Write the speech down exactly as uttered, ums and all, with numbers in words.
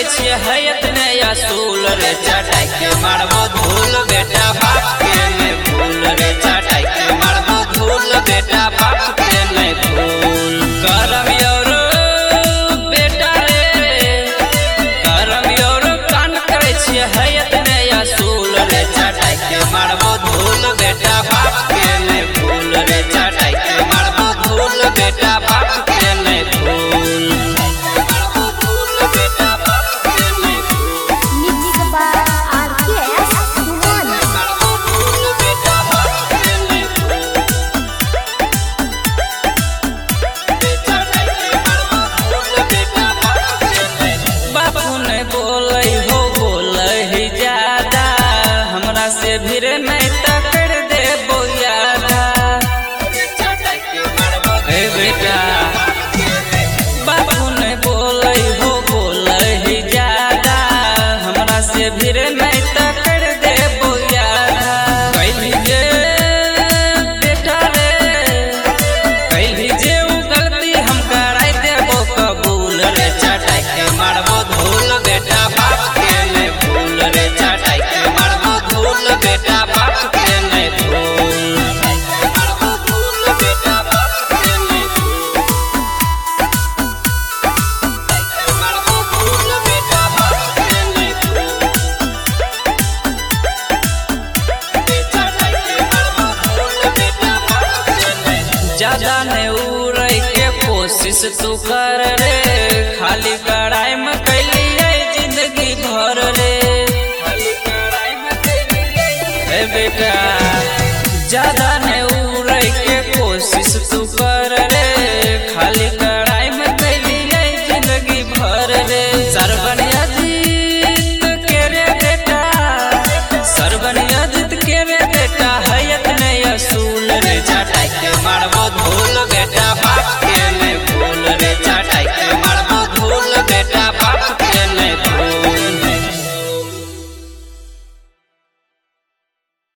छिए हैत नया सूल रे चटाई के मारबो धूल बेटा बाप के नहीं भूल रे चटाई के मारबो धूल बेटा बाप के नहीं भूल। करम योरो बेटा रे करम योरो कान करे छिए हैत नया सूल रे चटाई के मारबो धूल बेटा बाप के नहीं भूल रे चटाई के मारबो धूल बेटा बाप के नहीं भूल। से भीड़ नहीं तकड़ दे बोयादा हे बेटा बाबू ने बोले हो बोले ही ज्यादा हमरा से भीड़ नहीं तकड़ दे बोयादा। कैली जे बेटा रे कैली जे उ गलती हम कराई देबो कबूल रे चटाई के मारबो धूल बेटा बाप के नहीं भूल रे चटाई के मारबो धूल बेटा बाप के नहीं भूल। ज्यादा ने उड़े के कोशिश तू कर रे खाली कड़ाई में कैली जिंदगी भर रे बेटा ज्यादा